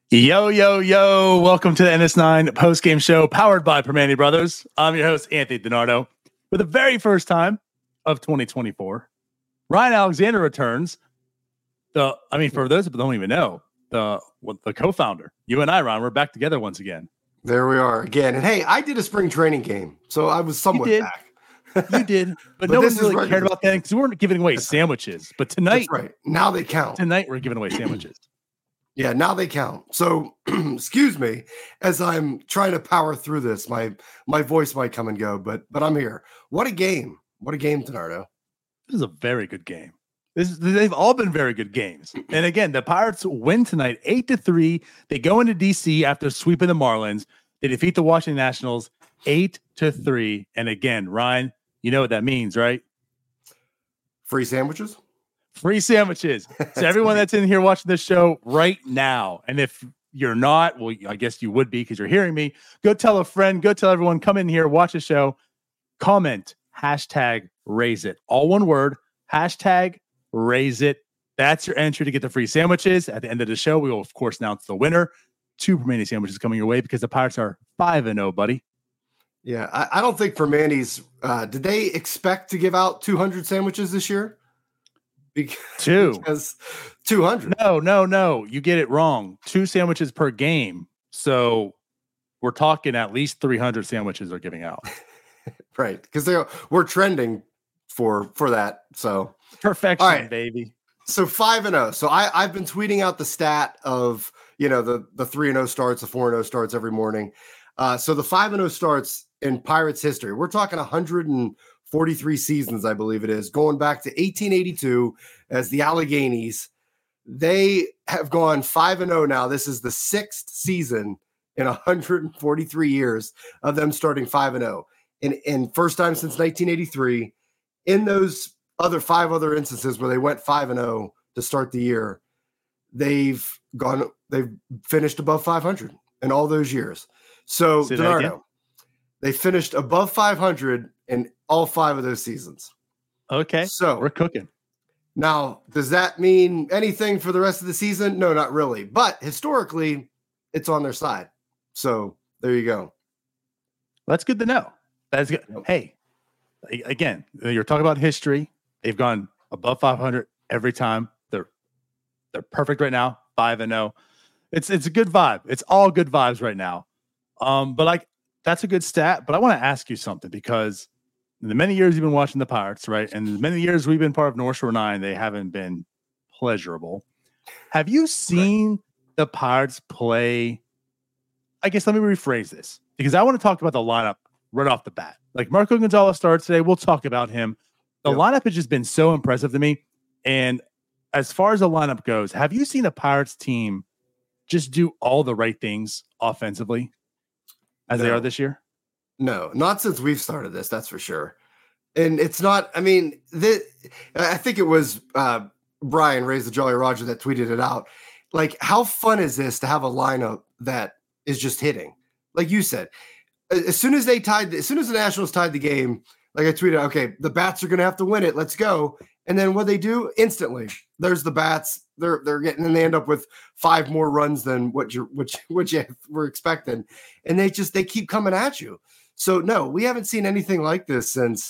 Yo, yo, yo. Welcome to the NS9 post-game show powered by Permane Brothers. I'm your host, Anthony DiNardo. For the very first time of 2024, Ryan Alexander returns. For those that don't even know, the co-founder, you and I, Ron, we're back together once again. There we are again. And hey, I did a spring training game, so I was somewhat back. You did, but no one really cared about that because we weren't giving away sandwiches. But tonight, that's right. Now they count. Tonight, we're giving away sandwiches. Yeah, now they count. So, excuse me, as I'm trying to power through this, my voice might come and go, but I'm here. What a game! What a game, DiNardo. This is a very good game. They've all been very good games. And again, the Pirates win tonight, 8-3. They go into DC after sweeping the Marlins. They defeat the Washington Nationals 8-3. And again, Ryan, you know what that means, right? Free sandwiches. Free sandwiches. So everyone that's in here watching this show right now, and if you're not, well, I guess you would be because you're hearing me. Go tell a friend. Go tell everyone. Come in here, watch the show. Comment hashtag raise it. All one word. Hashtag raise it. That's your entry to get the free sandwiches. At the end of the show, we will of course announce the winner. 2 Permane sandwiches coming your way because the Pirates are 5-0, buddy. Yeah, I don't think Permane's. Did they expect to give out 200 sandwiches this year? Because 200. No. You get it wrong. 2 sandwiches per game. So we're talking at least 300 sandwiches they're giving out. Right. Because we're trending for that. So perfection, right, baby. So 5-0. So I've been tweeting out the stat of, the 3-0 starts, the 4-0 starts every morning. So the 5-0 starts in Pirates history. We're talking 143 seasons, I believe it is, going back to 1882 as the Alleghenies. They have gone 5-0 now. This is the 6th season in 143 years of them starting 5-0. And first time since 1983. In those 5 other instances where they went 5-0 to start the year, they've finished above 500 in all those years. So, DiNardo, they finished above 500 in all 5 of those seasons. Okay. So we're cooking. Now, does that mean anything for the rest of the season? No, not really. But historically, it's on their side. So there you go. That's good to know. That's good. Hey, again, you're talking about history. They've gone above 500 every time. They're perfect right now. 5-0. It's a good vibe. It's all good vibes right now. But that's a good stat. But I want to ask you something because in the many years you've been watching the Pirates, right? And the many years we've been part of North Shore 9, they haven't been pleasurable. Have you seen the Pirates play? I guess let me rephrase this because I want to talk about the lineup right off the bat. Like Marco Gonzalez starts today. We'll talk about him. The lineup has just been so impressive to me. And as far as the lineup goes, have you seen a Pirates team just do all the right things offensively as they are this year? No, not since we've started this, that's for sure. And it's not, I think it was Brian, Raise the Jolly Roger, that tweeted it out. Like, how fun is this to have a lineup that is just hitting? Like you said, as soon as the Nationals tied the game, like I tweeted, okay, the bats are going to have to win it. Let's go. And then what they do instantly, there's the bats. They're getting, and they end up with 5 more runs than what you were expecting. And they keep coming at you. So no, we haven't seen anything like this since,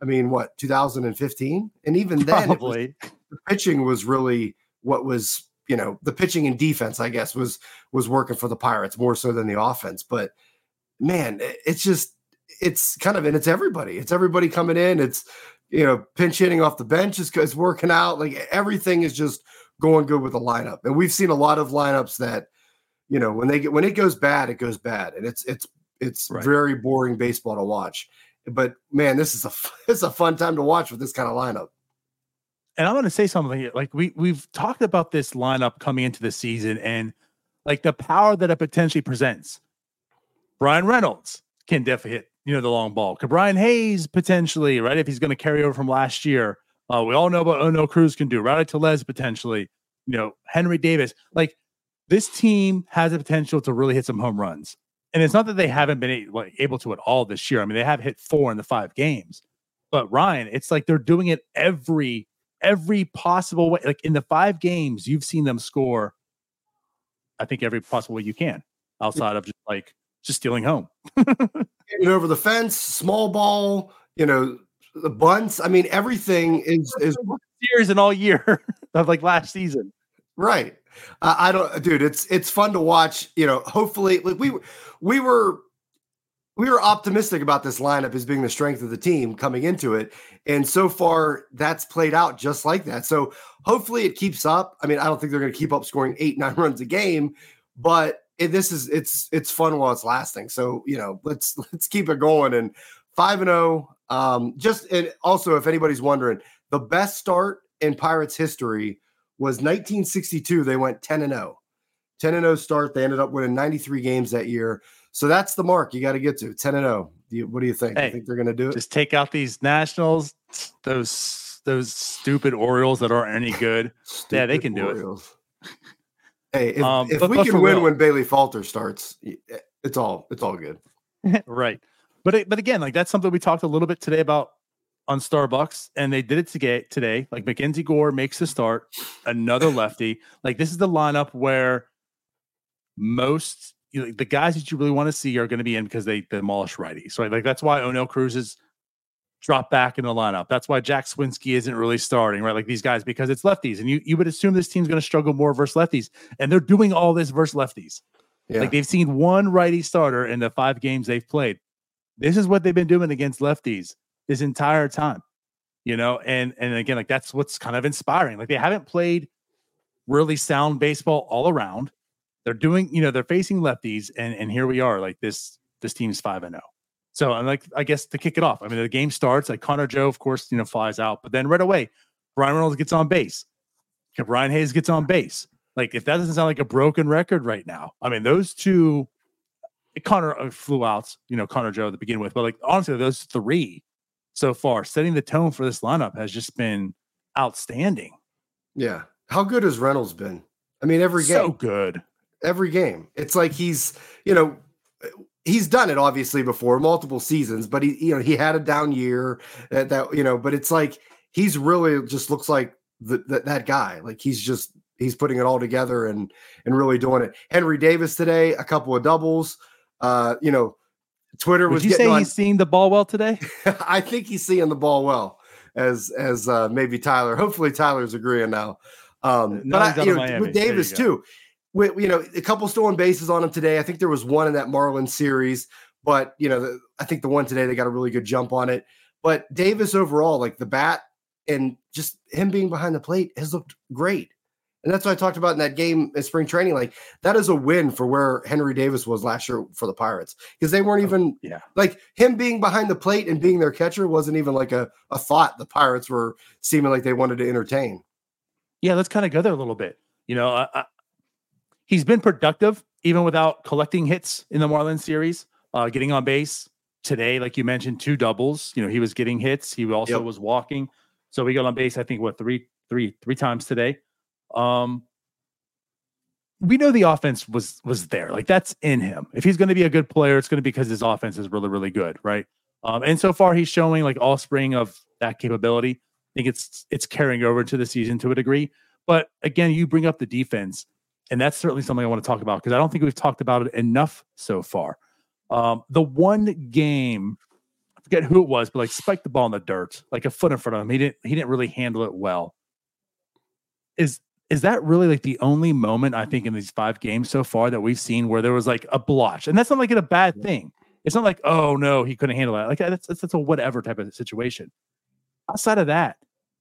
2015? And even then, probably the pitching was really what was, the pitching and defense, I guess, was working for the Pirates more so than the offense. But man, it's kind of, and it's everybody. It's everybody coming in. It's, pinch hitting off the bench is working out. Like everything is just going good with the lineup. And we've seen a lot of lineups that, when it goes bad, it goes bad. And it's right. Very boring baseball to watch. But man, it's a fun time to watch with this kind of lineup. And I'm going to say something here. Like we've talked about this lineup coming into the season and like the power that it potentially presents. Brian Reynolds can definitely hit, the long ball. Brian Hayes potentially, right? If he's going to carry over from last year. We all know what Ono Cruz can do. Rowdy Tellez potentially, Henry Davis. Like this team has the potential to really hit some home runs. And it's not that they haven't been able to at all this year. They have hit 4 in the 5 games. But Ryan, it's like they're doing it every possible way. Like in the 5 games, you've seen them score I think every possible way you can, outside of just stealing home. Getting over the fence, small ball, the bunts. I mean, everything is years and all year of like last season. Right. I don't, dude. It's fun to watch. Hopefully, like we were optimistic about this lineup as being the strength of the team coming into it, and so far that's played out just like that. So hopefully it keeps up. I mean, I don't think they're going to keep up scoring 8-9 runs a game, but it's fun while it's lasting. So let's keep it going. And 5-0. And also, if anybody's wondering, the best start in Pirates history was 1962. They went 10-0. 10-0 start. They ended up winning 93 games that year. So that's the mark you got to get to, 10-0. What do you think? Hey, you think they're going to do it? Just take out these Nationals, those stupid Orioles that aren't any good. Yeah, they can Orioles. Do it. Hey, if we can win when Bailey Falter starts, it's all good. Right. But again, like that's something we talked a little bit today about on Starbucks, and they did it today. Like Mackenzie Gore makes the start, another lefty. Like this is the lineup where most the guys that you really want to see are going to be in because they demolish righties. Right? Like that's why O'Neill Cruz is dropped back in the lineup. That's why Jack Swinski isn't really starting, right? Like these guys, because it's lefties, and you would assume this team's going to struggle more versus lefties, and they're doing all this versus lefties. Yeah. Like they've seen one righty starter in the 5 games they've played. This is what they've been doing against lefties this entire time, and again, like that's what's kind of inspiring. Like they haven't played really sound baseball all around. They're doing, they're facing lefties, and here we are. Like this team's 5-0. So I'm like, I guess to kick it off, I mean, the game starts. Like Connor Joe, of course, flies out, but then right away, Brian Reynolds gets on base. Brian Hayes gets on base. Like if that doesn't sound like a broken record right now, I mean, those two. Connor flew out, Connor Joe to begin with, but like honestly, those 3 so far setting the tone for this lineup has just been outstanding. Yeah, how good has Reynolds been? I mean, every game, so good. Every game, it's like he's done it obviously before multiple seasons, but he had a down year but it's like he's really just looks like that guy. Like he's putting it all together and really doing it. Henry Davis today, a couple of doubles. Twitter was. Would you say he's seeing the ball well today? I think he's seeing the ball well, as maybe Tyler. Hopefully Tyler's agreeing now. But with Davis too, a couple stolen bases on him today. I think there was one in that Marlins series, but I think the one today they got a really good jump on it. But Davis overall, like the bat and just him being behind the plate, has looked great. And that's what I talked about in that game in spring training. Like that is a win for where Henry Davis was last year for the Pirates, because they weren't even like him being behind the plate and being their catcher wasn't even like a thought the Pirates were seeming like they wanted to entertain. Yeah, let's kind of go there a little bit. He's been productive even without collecting hits in the Marlins series, getting on base today. Like you mentioned, 2 doubles. He was getting hits. He also was walking. So we got on base, I think, three times today. We know the offense was there. Like that's in him. If he's going to be a good player, it's going to be because his offense is really, really good. Right. And so far he's showing like all spring of that capability. I think it's carrying over to the season to a degree, but again, you bring up the defense, and that's certainly something I want to talk about because I don't think we've talked about it enough so far. The one game, I forget who it was, but like spiked the ball in the dirt, like a foot in front of him. He didn't really handle it well. Is that really like the only moment I think in these 5 games so far that we've seen where there was like a blotch? And that's not like a bad thing. It's not like, oh no, he couldn't handle that. Like that's a whatever type of situation. Outside of that,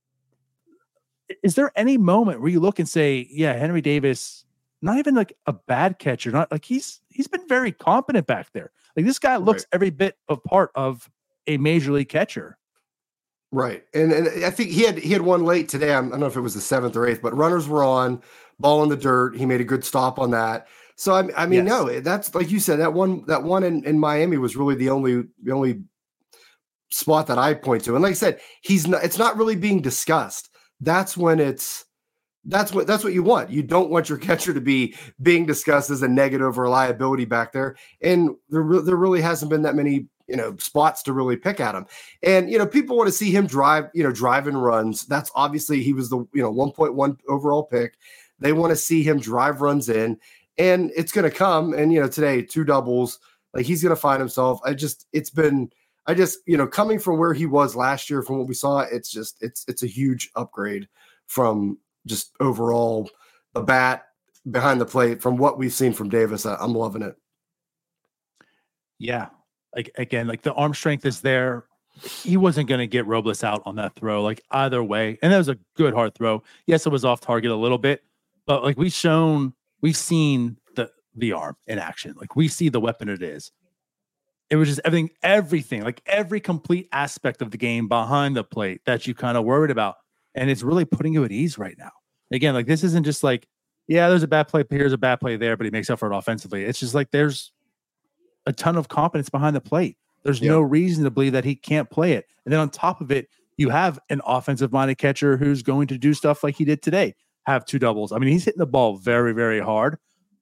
is there any moment where you look and say, yeah, Henry Davis, not even like a bad catcher, not like he's been very competent back there. Like this guy looks every bit of part of a major league catcher. Right. And I think he had one late today. I don't know if it was the 7th or 8th, but runners were on, ball in the dirt. He made a good stop on that. So I mean, no, that's like you said, that one in Miami was really the only spot that I point to. And like I said, it's not really being discussed. That's when that's what you want. You don't want your catcher to be being discussed as a negative or a liability back there. And there really hasn't been that many spots to really pick at him. And, people want to see him driving runs. That's obviously he was the, 1.1 overall pick. They want to see him drive runs in. and it's going to come. And, today, 2 doubles, like he's going to find himself. Coming from where he was last year, from what we saw, it's a huge upgrade from just overall the bat behind the plate from what we've seen from Davis. I'm loving it. Yeah. Like, again, like the arm strength is there. He wasn't going to get Robles out on that throw, like either way. And that was a good hard throw. Yes, it was off target a little bit, but like we've seen the arm in action. Like we see the weapon it is. It was just everything, like every complete aspect of the game behind the plate that you kind of worried about. And it's really putting you at ease right now. Again, like this isn't just like, yeah, there's a bad play here's a bad play there, but he makes up for it offensively. It's just like there's a ton of confidence behind the plate. There's no reason to believe that he can't play it. And then on top of it, you have an offensive-minded catcher who's going to do stuff like he did today, have 2 doubles. I mean, he's hitting the ball very, very hard.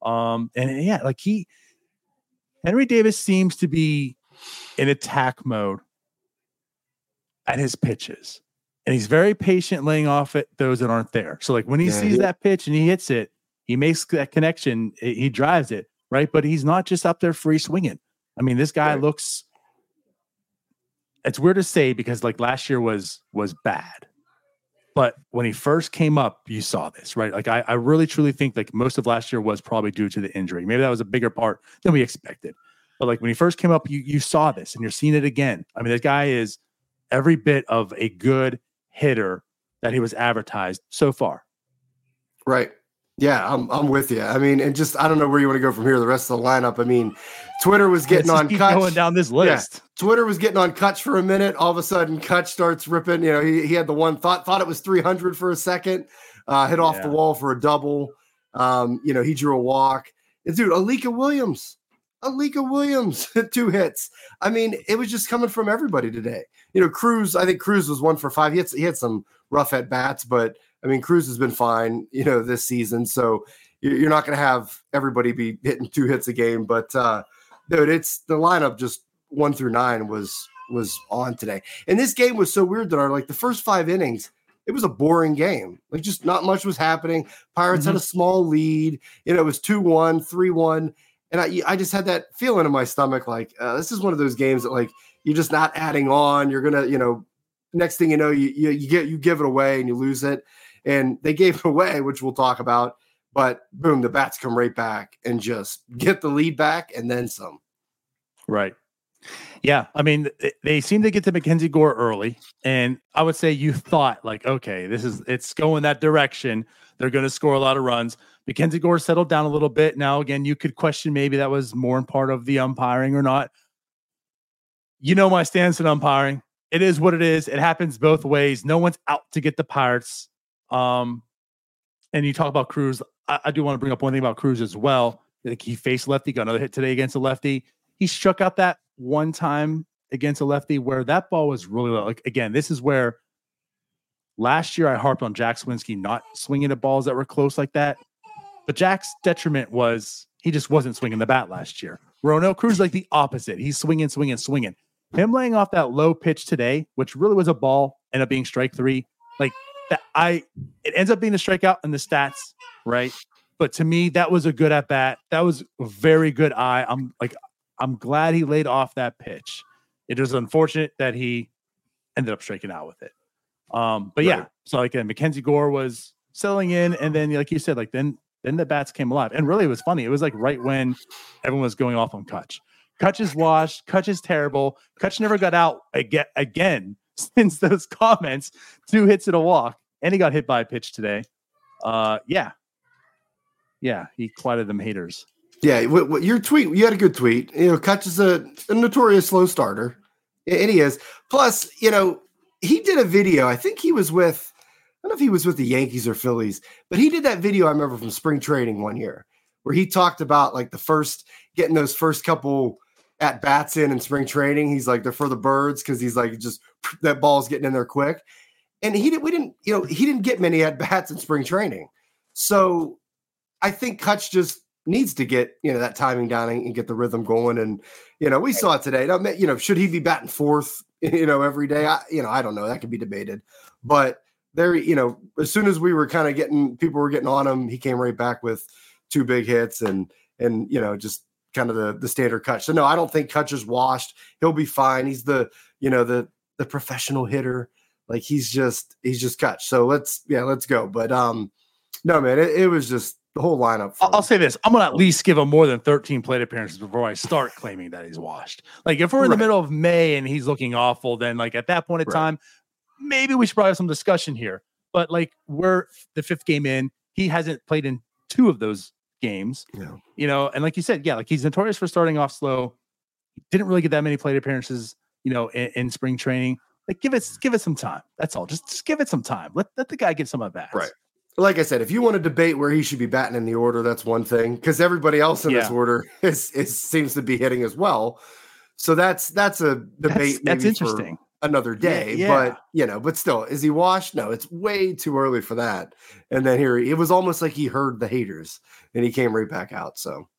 Henry Davis seems to be in attack mode at his pitches. And he's very patient laying off at those that aren't there. So like when he sees that pitch and he hits it, he makes that connection, he drives it, right? But he's not just up there free swinging. I mean, this guy looks... It's weird to say because like last year was bad, but when he first came up, you saw this, right? Like I really truly think like most of last year was probably due to the injury. Maybe that was a bigger part than we expected, but like when he first came up, you saw this and you're seeing it again. I mean, this guy is every bit of a good hitter that he was advertised so far. Right. Yeah, I'm with you. I mean, and just I don't know where you want to go from here. The rest of the lineup. I mean, Twitter was getting on Kutch. Going down this list. Yeah, Twitter was getting on Kutch for a minute. All of a sudden, Kutch starts ripping. He had the one thought it was 300 for a second, hit off the wall for a double. He drew a walk. And dude, Alika Williams, 2 hits. I mean, it was just coming from everybody today. Cruz. I think Cruz was 1 for 5. He had some rough at bats, but. I mean, Cruz has been fine, this season. So you're not going to have everybody be hitting 2 hits a game. But, dude, it's the lineup just 1 through 9 was on today. And this game was so weird that the first 5 innings, it was a boring game. Like just not much was happening. Pirates had a small lead. It was 2-1, 3-1. And I just had that feeling in my stomach like this is one of those games that like you're just not adding on. You're going to, next thing you know, you give it away and you lose it. And they gave it away, which we'll talk about. But boom, the bats come right back and just get the lead back and then some. Right. Yeah. I mean, they seem to get to Mackenzie Gore early. And I would say you thought like, okay, it's going that direction. They're going to score a lot of runs. Mackenzie Gore settled down a little bit. Now, again, you could question maybe that was more in part of the umpiring or not. My stance in umpiring. It is what it is. It happens both ways. No one's out to get the Pirates. And you talk about Cruz. I do want to bring up one thing about Cruz as well. Like he faced lefty, got another hit today against a lefty. He struck out that one time against a lefty where that ball was really low. Like again, this is where last year I harped on Jack Swinski not swinging at balls that were close like that. But Jack's detriment was he just wasn't swinging the bat last year. Ronel Cruz like the opposite. He's swinging. Him laying off that low pitch today, which really was a ball, ended up being strike 3. Like it ends up being a strikeout in the stats, right? But to me, that was a good at bat. That was a very good eye. I'm glad he laid off that pitch. It was unfortunate that he ended up striking out with it. But yeah, so again, Mackenzie Gore was selling in, and then like you said, like then the bats came alive. And really, it was funny. It was like right when everyone was going off on Kutch. Kutch is washed. Kutch is terrible. Kutch never got out again. Since those comments, 2 hits and a walk, and he got hit by a pitch today. Yeah, he quieted them haters. Yeah, your tweet, you had a good tweet. Kutch is a notorious slow starter, and he is. Plus, he did a video. I think he was with, I don't know if he was with the Yankees or Phillies, but he did that video I remember from spring training one year where he talked about like getting those first couple at bats in spring training. He's like, they're for the birds because he's like, just that ball's getting in there quick. And he didn't get many at bats in spring training. So I think Kutch just needs to get, that timing down and get the rhythm going. And, we saw it today. Should he be batting 4th, every day? I don't know. That could be debated. But there, as soon as we were kind of people were getting on him, he came right back with 2 big hits and just kind of the standard Kutch. So no, I don't think Kutch is washed. He'll be fine. He's the professional hitter. Like he's just Kutch. So let's go. But no, man, it was just the whole lineup. I'll say this: I'm gonna at least give him more than 13 plate appearances before I start claiming that he's washed. Like if we're in the middle of May and he's looking awful, then like at that point in time, maybe we should probably have some discussion here. But like we're the 5th game in, he hasn't played in 2 of those games. Yeah. And like you said, like he's notorious for starting off slow. He didn't really get that many plate appearances, in spring training. Like give it some time. That's all. Just give it some time. Let the guy get some at bats. Right. Like I said, if you want to debate where he should be batting in the order, that's one thing, because everybody else in this order seems to be hitting as well. So that's a debate. That's interesting. Another day, but still, is he washed? No, it's way too early for that. And then it was almost like he heard the haters and he came right back out. So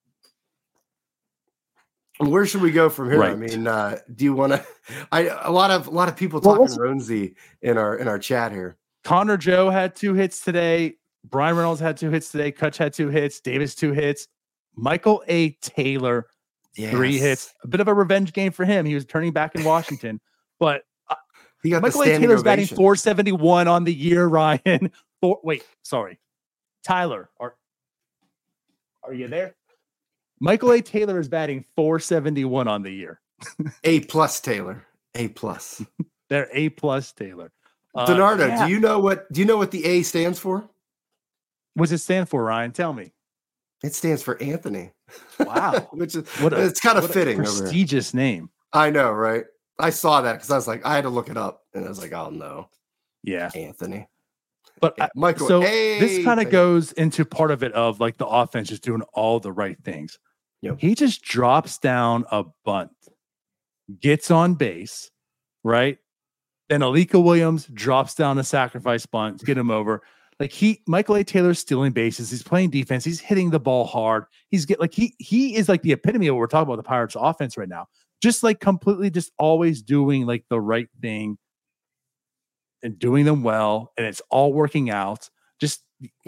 where should we go from here? Right. I mean, do you want to? A lot of people talking Roansy in our chat here. Connor Joe had 2 hits today. Brian Reynolds had 2 hits today. Kutch had 2 hits. Davis 2 hits. Michael A. Taylor 3 hits. A bit of a revenge game for him. He was turning back in Washington, but he got Michael A. Taylor's batting 471 on the year. Ryan, Tyler, are you there? Michael A. Taylor is batting 471 on the year. A+ Taylor. A+. They're A+ Taylor. Donardo, do you know what the A stands for? What's it stand for, Ryan? Tell me. It stands for Anthony. Wow. Which is it's kind of fitting. Prestigious name. I know, right? I saw that because I was like, I had to look it up, and I was like, oh no. Yeah. Anthony. But Michael, so this kind of goes into part of it of like the offense just doing all the right things. He just drops down a bunt, gets on base, right? Then Alika Williams drops down a sacrifice bunt, get him over. Like Michael A. Taylor's stealing bases. He's playing defense. He's hitting the ball hard. He is like the epitome of what we're talking about the Pirates offense right now. Just like completely just always doing like the right thing and doing them well. And it's all working out. Just,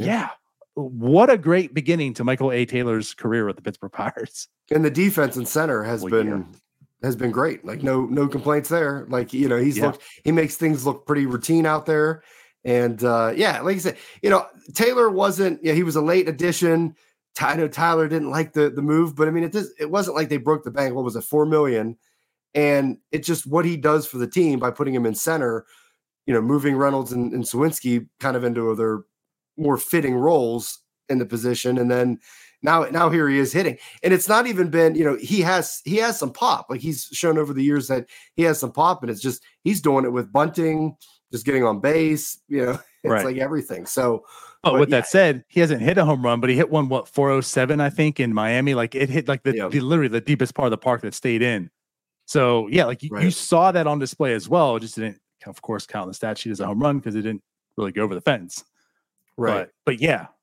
what a great beginning to Michael A. Taylor's career with the Pittsburgh Pirates. And the defense and center has been great. Like no complaints there. Like, he makes things look pretty routine out there. And like I said, Taylor wasn't, he was a late addition. I know Tyler didn't like the move, but I mean, it wasn't like they broke the bank. What was it? $4 million. And it's just what he does for the team by putting him in center, moving Reynolds and Suwinski kind of into their more fitting roles in the position. And then now here he is hitting, and it's not even been, he has some pop. Like he's shown over the years that he has some pop, and it's just, he's doing it with bunting, just getting on base, it's like everything. So, with that said, he hasn't hit a home run, but he hit one, 407, I think, in Miami. Like it hit like literally the deepest part of the park that stayed in. So you saw that on display as well. It just didn't, of course, count in the stat sheet as a home run because it didn't really go over the fence. Right. But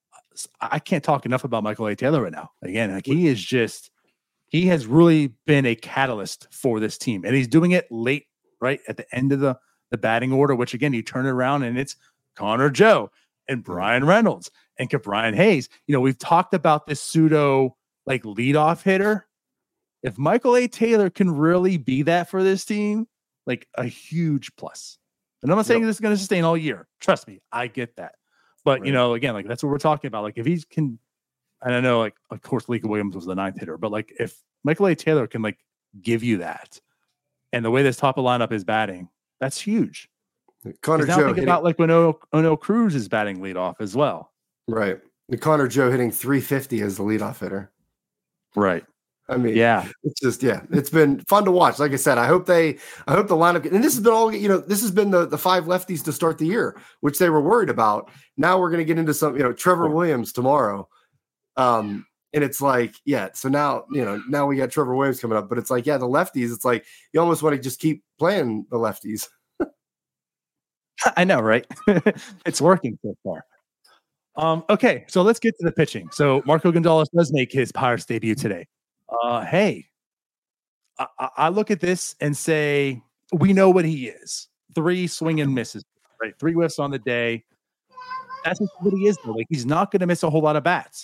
I can't talk enough about Michael A. Taylor right now. Again, like he has really been a catalyst for this team, and he's doing it late, right at the end of the batting order, which again, you turn it around and it's Connor Joe and Brian Reynolds and Brian Hayes. We've talked about this pseudo like leadoff hitter. If Michael A. Taylor can really be that for this team, like a huge plus. And I'm not saying this is going to sustain all year. Trust me, I get that. But, again, like that's what we're talking about. Like if he can, and I know, like, of course, Alika Williams was the 9th hitter, but like if Michael A. Taylor can like give you that, and the way this top of lineup is batting, that's huge. Connor Joe think about like when O'Neill Cruz is batting leadoff as well. Right. The Connor Joe hitting 350 as the leadoff hitter. Right. I mean, it's just, it's been fun to watch. Like I said, I hope the lineup, and this has been all, this has been the 5 lefties to start the year, which they were worried about. Now we're going to get into some, Trevor Williams tomorrow. And it's like, so now we got Trevor Williams coming up, but it's like, the lefties, it's like, you almost want to just keep playing the lefties. I know, right? It's working so far. Okay, so let's get to the pitching. So Marco Gonzalez does make his Pirates debut today. Hey, I look at this and say, we know what he is. 3 swing and misses, right? 3 whiffs on the day. That's just what he is, though. Like, he's not going to miss a whole lot of bats.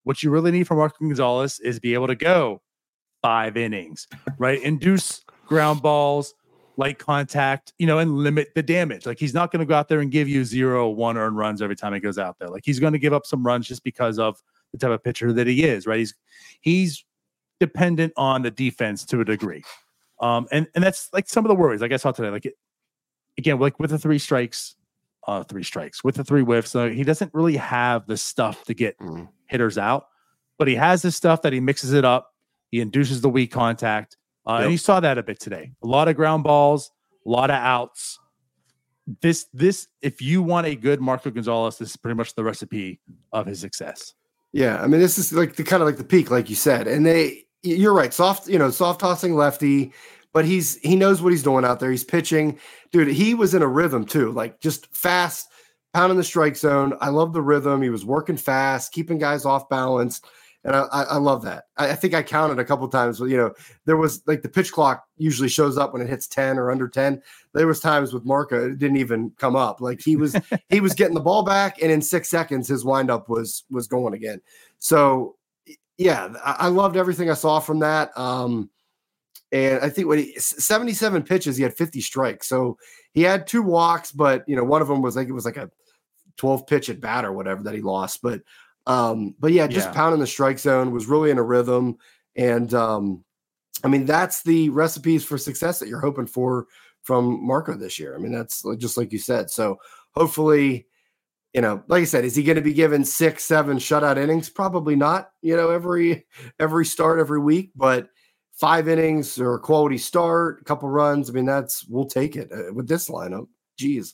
What you really need from Marco Gonzalez is be able to go 5 innings, right? Induce ground balls, light contact, and limit the damage. Like, he's not going to go out there and give you 0-1 earned runs every time he goes out there. Like, he's going to give up some runs just because of the type of pitcher that he is, right? He's dependent on the defense to a degree. And that's like some of the worries, like I saw today, again, like with the 3 strikes, with the 3 whiffs, he doesn't really have the stuff to get hitters out, but he has the stuff that he mixes it up. He induces the weak contact. And you saw that a bit today. A lot of ground balls, a lot of outs. This, if you want a good Marco Gonzalez, this is pretty much the recipe of his success. Yeah, I mean, this is like the peak, like you said. And you're right, soft tossing lefty, but he knows what he's doing out there. He's pitching, dude. He was in a rhythm too, like just fast, pounding the strike zone. I love the rhythm. He was working fast, keeping guys off balance. And I love that. I think I counted a couple of times. There was like the pitch clock usually shows up when it hits 10 or under 10. There was times with Marco, it didn't even come up. Like he was getting the ball back, and in 6 seconds, his windup was going again. So yeah, I loved everything I saw from that. And I think 77 pitches, he had 50 strikes. So he had 2 walks, but one of them was like a 12 pitch at bat or whatever that he lost. But yeah, just pounding the strike zone, was really in a rhythm. And I mean, that's the recipes for success that you're hoping for from Marco this year. I mean, that's just like you said. So hopefully, like I said, is he going to be given 6, 7 shutout innings? Probably not, every start every week, but 5 innings or a quality start, a couple runs. I mean, we'll take it with this lineup. Geez.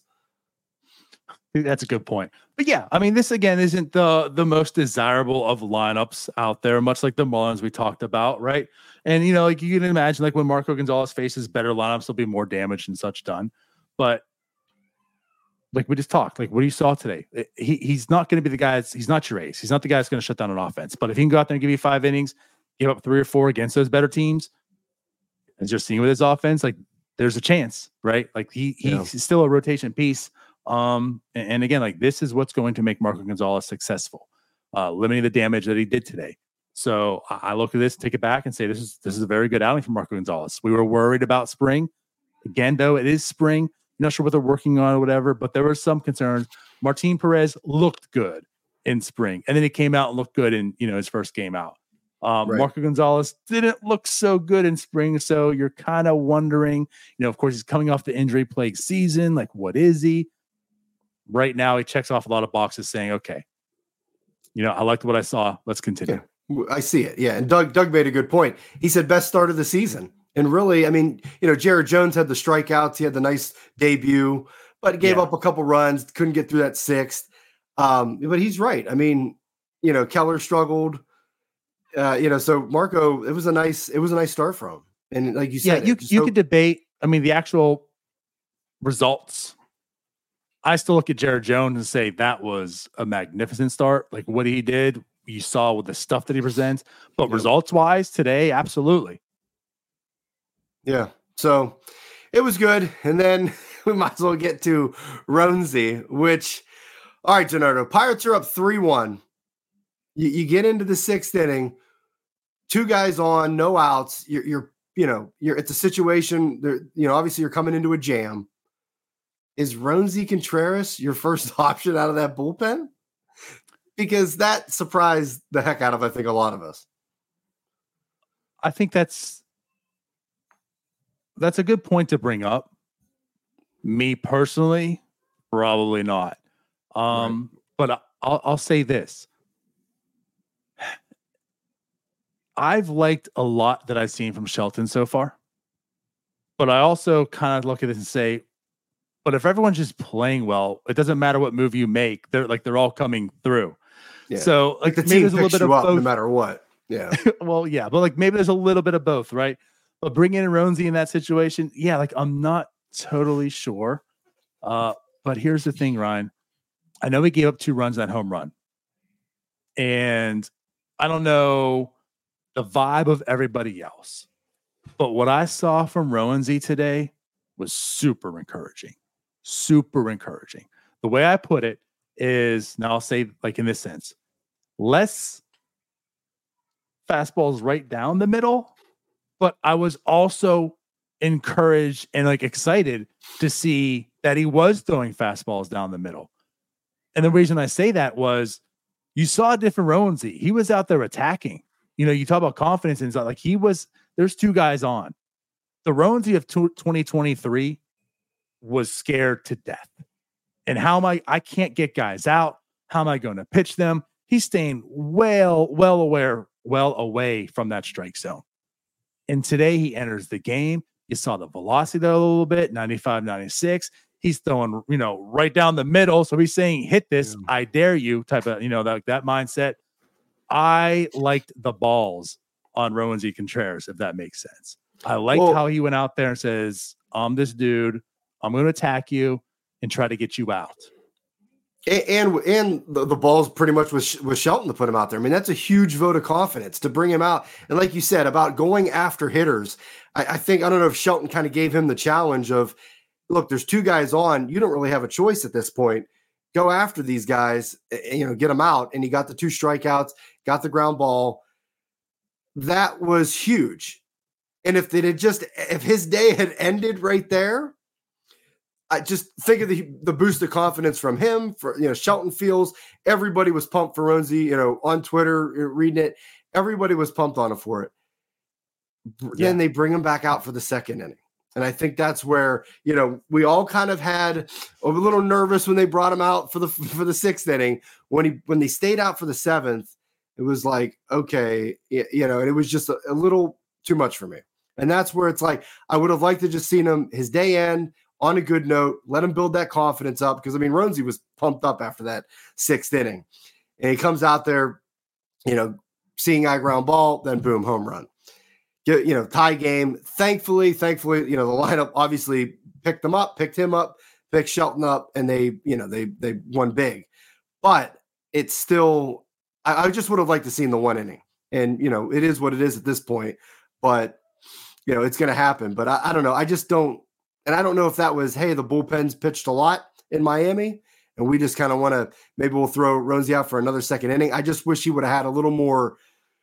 That's a good point. But yeah, I mean, this again isn't the most desirable of lineups out there, much like the Marlins we talked about, right? And like you can imagine, like when Marco Gonzalez faces better lineups, there'll be more damage and such done. But like we just talked, like what you saw today, he's not going to be the guy. He's not your ace. He's not the guy that's going to shut down an offense. But if he can go out there and give you 5 innings, give up 3 or 4 against those better teams, and just seeing with his offense, like there's a chance, right? Like he's still a rotation piece. And again, like this is what's going to make Marco Gonzalez successful, limiting the damage that he did today. So I look at this, take it back, and say this is a very good outing for Marco Gonzalez. We were worried about spring. Again, though, it is spring. Not sure what they're working on or whatever, but there were some concerns. Martin Perez looked good in spring, and then he came out and looked good in his first game out. Right. Marco Gonzalez didn't look so good in spring, so you're kind of wondering. Of course, he's coming off the injury-plagued season. Like, what is he? Right now, he checks off a lot of boxes, saying, "Okay, I liked what I saw. Let's continue." Yeah, I see it. Yeah, and Doug made a good point. He said best start of the season. And really, I mean, Jared Jones had the strikeouts. He had the nice debut, but gave up a couple runs, couldn't get through that 6th. But he's right. I mean, Keller struggled. So Marco, it was a nice start for him. And like you said, you could debate. I mean, the actual results. I still look at Jared Jones and say that was a magnificent start. Like what he did, you saw with the stuff that he presents. But results wise today, absolutely. Yeah. So it was good. And then we might as well get to Roansy, which, all right, Gennaro, Pirates are up 3-1. You get into the 6th inning, 2 guys on, no outs. You're it's a situation there, obviously you're coming into a jam. Is Roansy Contreras your first option out of that bullpen? Because that surprised the heck out of, I think, a lot of us. I think that's a good point to bring up. Me personally, probably not. Right. But I'll say this. I've liked a lot that I've seen from Shelton so far. But I also kind of look at this and say, but if everyone's just playing well, it doesn't matter what move you make. They're all coming through. Yeah. So like the team picks you up no matter what. Yeah. Well, yeah, but like maybe there's a little bit of both, right? But bringing in Roansy in that situation, yeah, like I'm not totally sure. But here's the thing, Ryan. I know he gave up 2 runs on that home run. And I don't know the vibe of everybody else. But what I saw from Roansy today was super encouraging. Super encouraging. The way I put it is, now I'll say like in this sense, less fastballs right down the middle, but I was also encouraged and like excited to see that he was throwing fastballs down the middle. And the reason I say that was you saw a different Roansy. He was out there attacking. You know, you talk about confidence and stuff. Like there's two guys on. The Roansy of 2023 was scared to death. And I can't get guys out. How am I going to pitch them? He's staying well away from that strike zone. And today he enters the game. You saw the velocity there a little bit, 95, 96. He's throwing, right down the middle. So he's saying, hit this, I dare you type of, that mindset. I liked the balls on Roansy Contreras, if that makes sense. I liked how he went out there and says, I'm this dude. I'm going to attack you and try to get you out. And the ball's pretty much with Shelton to put him out there. I mean, that's a huge vote of confidence to bring him out. And like you said about going after hitters, I think, I don't know if Shelton kind of gave him the challenge of, look, there's two guys on. You don't really have a choice at this point. Go after these guys, get them out. And he got the 2 strikeouts, got the ground ball. That was huge. And if his day had ended right there, I just think of the boost of confidence from him. For Shelton feels everybody was pumped for Roansy. On Twitter, reading it, everybody was pumped on him for it. Yeah. Then they bring him back out for the second inning, and I think that's where we all kind of had a little nervous when they brought him out for the 6th inning. When they stayed out for the 7th, it was like, okay, and it was just a little too much for me. And that's where it's like I would have liked to just seen him his day end on a good note, let him build that confidence up. Because, Roansy was pumped up after that 6th inning. And he comes out there, seeing eye ground ball, then boom, home run. Tie game. Thankfully, the lineup obviously picked him up, picked Shelton up, and they won big. But it's still, I just would have liked to seen the 1 inning. And, it is what it is at this point. But, it's going to happen. But I don't know. I just don't. And I don't know if that was, hey, the bullpen's pitched a lot in Miami, and we just kind of want to, maybe we'll throw Roansy out for another 2nd inning. I just wish he would have had a little more,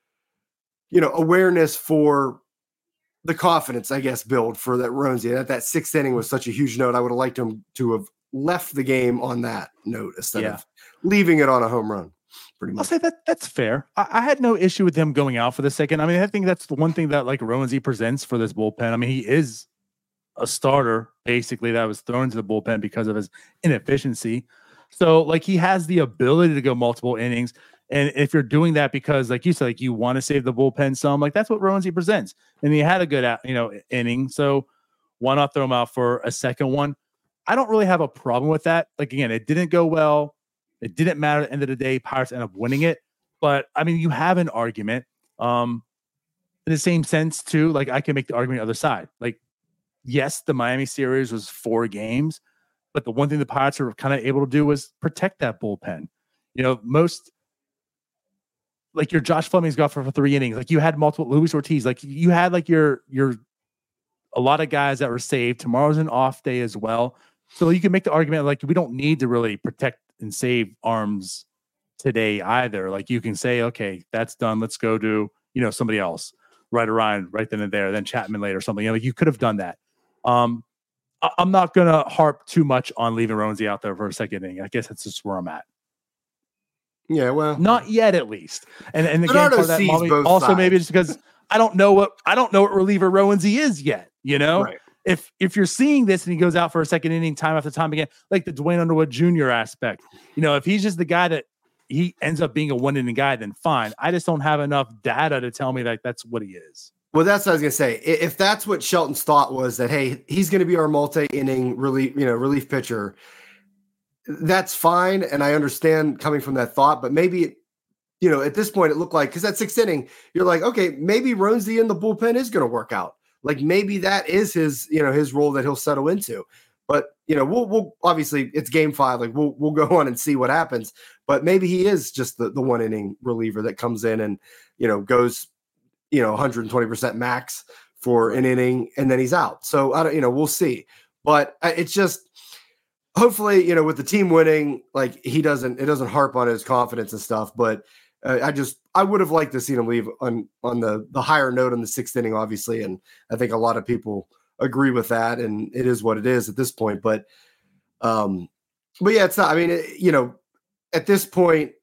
awareness for the confidence, I guess, build for that Roansy. That 6th inning was such a huge note. I would have liked him to have left the game on that note instead of leaving it on a home run. Pretty much. I'll say that's fair. I had no issue with him going out for the second. I think that's the one thing that like Roansy presents for this bullpen. He is a starter basically that was thrown into the bullpen because of his inefficiency. So like he has the ability to go multiple innings. And if you're doing that because like you said, like you want to save the bullpen some, like that's what Roansy presents. And he had a good, inning. So why not throw him out for a second one? I don't really have a problem with that. Like, again, it didn't go well. It didn't matter at the end of the day. Pirates end up winning it. But you have an argument. In the same sense too, like I can make the argument on the other side. Like, yes, the Miami series was 4 games, but the one thing the Pirates were kind of able to do was protect that bullpen. Most like your Josh Fleming's got for 3 innings. Like you had multiple Luis Ortiz. Like you had like your a lot of guys that were saved. Tomorrow's an off day as well, so you can make the argument like we don't need to really protect and save arms today either. Like you can say, okay, that's done. Let's go do somebody else. Right around right then and there, then Chapman later or something. Like you could have done that. I'm not gonna harp too much on leaving Roansy out there for a second inning. I guess that's just where I'm at. Yeah, well, not yet at least. And again, part of that also sides. Maybe it's because I don't know what reliever Roansy is yet. Right. If you're seeing this and he goes out for a second inning time after time again, like the Dwayne Underwood Jr. aspect, if he's just the guy that he ends up being a 1 inning guy, then fine. I just don't have enough data to tell me that that's what he is. Well, that's what I was going to say. If that's what Shelton's thought was that, hey, he's going to be our multi-inning relief pitcher, that's fine. And I understand coming from that thought, but maybe, at this point it looked like, because that 6th inning, you're like, okay, maybe Roansy in the bullpen is going to work out. Like maybe that is his, his role that he'll settle into. But, we'll obviously it's game 5. Like we'll go on and see what happens. But maybe he is just the 1 inning reliever that comes in and, goes, 120% max for an inning and then he's out. So I don't, we'll see. But it's just hopefully, with the team winning, like it doesn't harp on his confidence and stuff. But I would have liked to see him leave on the higher note in the 6th inning, obviously, and I think a lot of people agree with that, and it is what it is at this point. But yeah, it's not. I mean, at this point,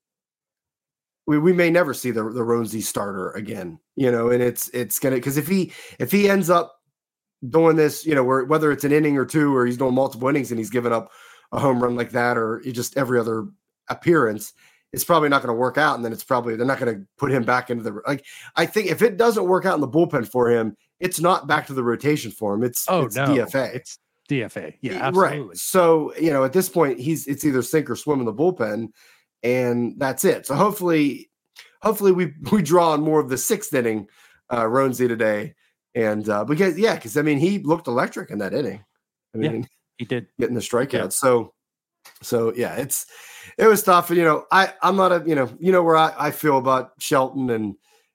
we may never see the Roansy starter again, and it's gonna, because if he ends up doing this, whether it's an inning or two, or he's doing multiple innings and he's giving up a home run like that, or just every other appearance, it's probably not going to work out. And then they're not going to put him back into the, I think if it doesn't work out in the bullpen for him, it's not back to the rotation for him. It's DFA. It's DFA. Yeah, absolutely. Right. So, at this point it's either sink or swim in the bullpen, and that's it. So hopefully we draw on more of the 6th inning Roansy today. And because I mean, he looked electric in that inning. I mean, he did, getting the strikeout. Yeah. So yeah, it was tough. And I'm not where I feel about Shelton, and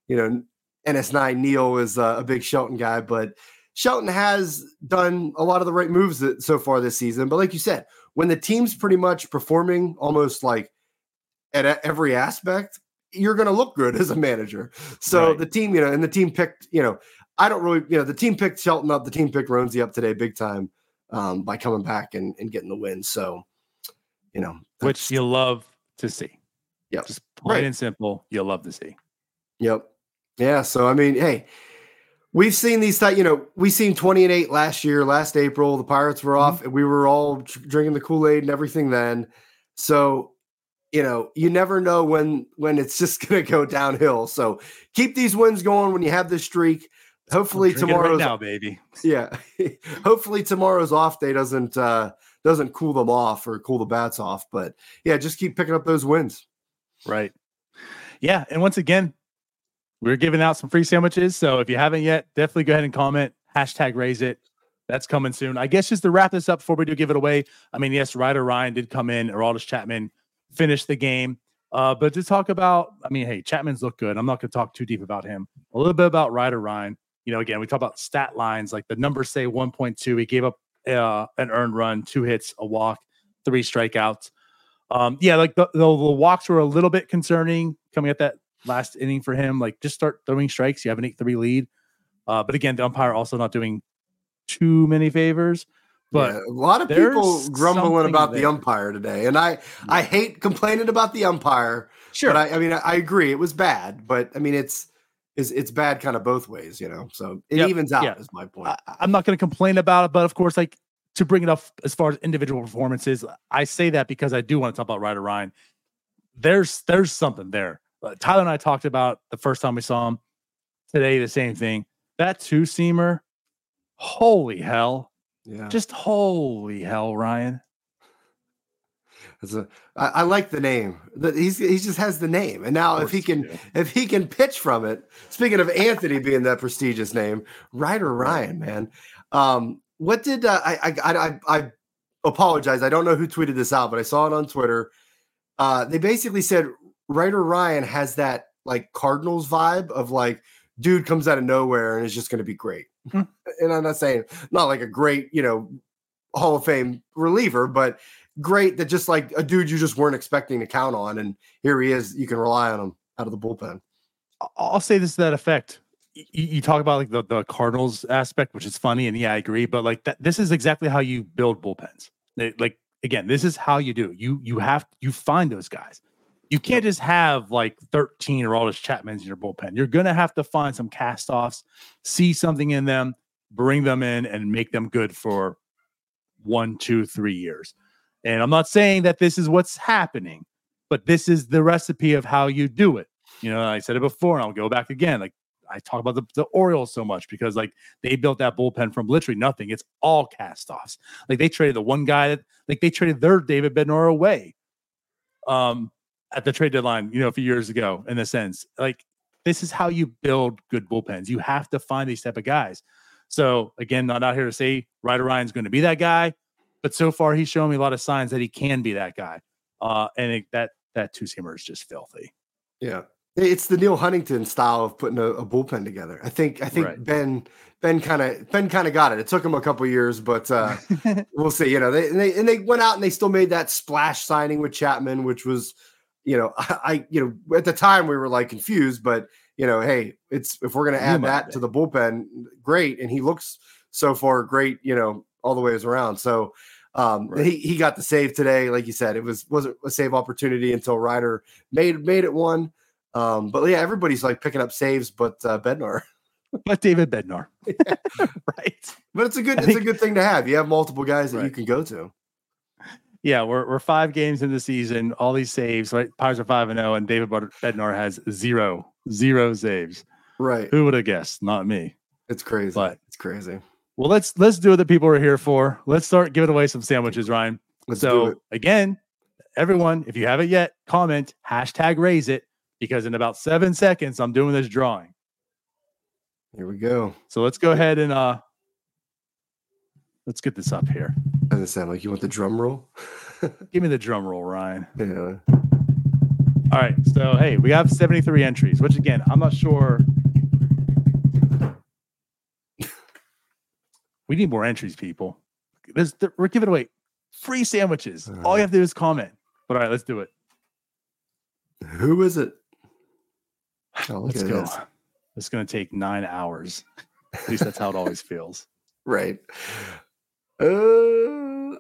NS9 Neil is a big Shelton guy, but Shelton has done a lot of the right moves so far this season. But like you said, when the team's pretty much performing almost like at every aspect, you're going to look good as a manager. So right. The team, and the team picked, I don't really, the team picked Shelton up. The team picked Roansy up today big time by coming back and getting the win. So, which you love to see. Yep. Just plain and simple, you'll love to see. Yep. Yeah. So, I mean, hey, we've seen these, we've seen 20-8 last April. The Pirates were off, and we were all drinking the Kool-Aid and everything then. So, you never know when it's just going to go downhill. So keep these wins going when you have this streak. Hopefully tomorrow's right now, baby. Yeah. Hopefully tomorrow's off day doesn't cool them off or cool the bats off. But yeah, just keep picking up those wins. Right. Yeah. And once again, we're giving out some free sandwiches. So if you haven't yet, definitely go ahead and comment, #raise it. That's coming soon. I guess just to wrap this up before we do give it away. I mean, yes, Ryder Ryan did come in, Aroldis Chapman finished the game. But to talk about, I mean, hey, Chapman's looked good. I'm not going to talk too deep about him. A little bit about Ryder Ryan. Again, we talk about stat lines, like the numbers say 1.2. He gave up an earned run, 2 hits, a walk, 3 strikeouts. Like the walks were a little bit concerning coming at that last inning for him. Like, just start throwing strikes. You have an 8-3 lead. But again, the umpire also not doing too many favors. But a lot of people grumbling about the umpire today. And I hate complaining about the umpire. Sure. But I agree. It was bad. But I mean, it's bad kind of both ways, so it evens out is my point. I'm not going to complain about it, but of course, like, to bring it up as far as individual performances, I say that because I do want to talk about Ryder Ryan. There's something there. Tyler and I talked about the first time we saw him today, the same thing. That 2-seamer, holy hell. Yeah. Just holy hell, Ryan. I like the name. He just has the name, and now if he can pitch from it. Speaking of Anthony being that prestigious name, Ryder Ryan, man. What did I apologize? I don't know who tweeted this out, but I saw it on Twitter. They basically said Ryder Ryan has that like Cardinals vibe of like, dude comes out of nowhere and is just going to be great. And I'm not saying not like a great, Hall of Fame reliever, but great that just like a dude you just weren't expecting to count on. And here he is. You can rely on him out of the bullpen. I'll say this to that effect. You talk about like the Cardinals aspect, which is funny. And yeah, I agree. But like this is exactly how you build bullpens. Like, again, this is how you do. You find those guys. You can't just have like 13 Aroldis Chapmans in your bullpen. You're going to have to find some cast-offs, see something in them, bring them in, and make them good for 1, 2, 3 years. And I'm not saying that this is what's happening, but this is the recipe of how you do it. I said it before, and I'll go back again. Like, I talk about the Orioles so much because like they built that bullpen from literally nothing. It's all cast-offs. Like, they traded the one guy that like they traded their David Bednar away. At the trade deadline, a few years ago, in a sense, like, this is how you build good bullpens. You have to find these type of guys. So again, not out here to say Ryder Ryan's going to be that guy, but so far he's shown me a lot of signs that he can be that guy. And that 2-seamer is just filthy. Yeah. It's the Neil Huntington style of putting a bullpen together. I think right. Ben kind of got it. It took him a couple years, but we'll see. They went out and they still made that splash signing with Chapman, which was at the time we were like confused, but hey, if we're going to add that to the bullpen, great. And he looks so far great, all the ways around. So he got the save today. Like you said, it wasn't a save opportunity until Ryder made it one. But yeah, everybody's like picking up saves, but Bednar. But David Bednar. Yeah. Right. But it's a good thing to have. You have multiple guys that you can go to. Yeah, we're 5 games into the season, all these saves, right? Pirates are 5-0, and David Bednar has zero saves. Right. Who would have guessed? Not me. It's crazy. But it's crazy. Well, let's do what the people are here for. Let's start giving away some sandwiches, Ryan. Let's do it. Again, everyone, if you haven't yet, comment #raise it, because in about 7 seconds, I'm doing this drawing. Here we go. So let's go ahead and let's get this up here. Doesn't sound like you want the drum roll. Give me the drum roll, Ryan. Yeah. All right. So hey, we have 73 entries, which again, I'm not sure. We need more entries, people. We're giving away free sandwiches. All you have to do is comment. But all right, let's do it. Who is it? Oh, let's go. It's going to take 9 hours. At least that's how it always feels. Right. Wayne.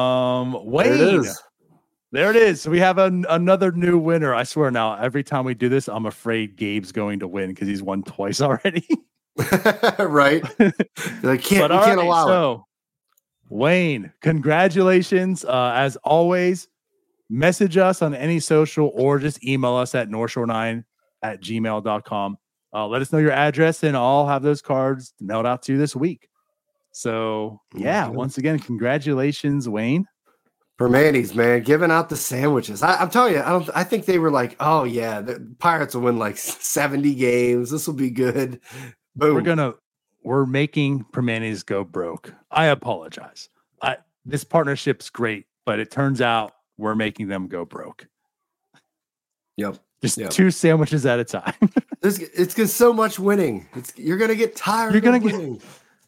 There it is. So we have another new winner. I swear now, every time we do this, I'm afraid Gabe's going to win because he's won twice already. Right. They can't allow it. Wayne, congratulations. As always, message us on any social or just email us at northshore9@gmail.com. Let us know your address and I'll have those cards mailed out to you this week. So yeah, once again, congratulations, Wayne. Permanis, man, giving out the sandwiches. I'm telling you, I think they were like, oh yeah, the Pirates will win like 70 games. This will be good. Boom. We're making Permanis go broke. I apologize. This partnership's great, but it turns out we're making them go broke. Yep. Just 2 sandwiches at a time. It's because so much winning. You're gonna get tired. You're gonna winning.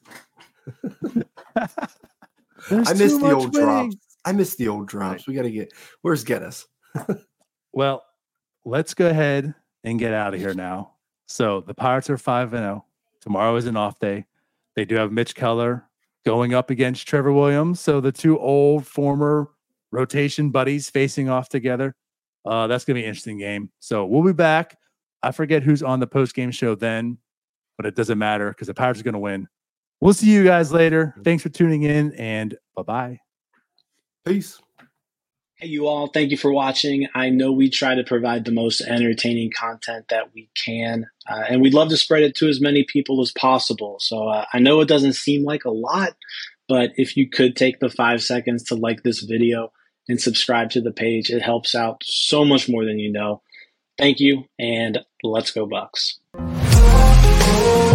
I miss the old drops. We gotta get. Where's Geddes? Well, let's go ahead and get out of here now. So the Pirates are 5-0. Tomorrow is an off day. They do have Mitch Keller going up against Trevor Williams. So the 2 old former rotation buddies facing off together. That's going to be an interesting game. So we'll be back. I forget who's on the post-game show then, but it doesn't matter because the Pirates are going to win. We'll see you guys later. Thanks for tuning in, and bye-bye. Peace. Hey, you all. Thank you for watching. I know we try to provide the most entertaining content that we can, and we'd love to spread it to as many people as possible. So I know it doesn't seem like a lot, but if you could take the 5 seconds to like this video and subscribe to the page, it helps out so much more than you know. Thank you, and let's go Bucks.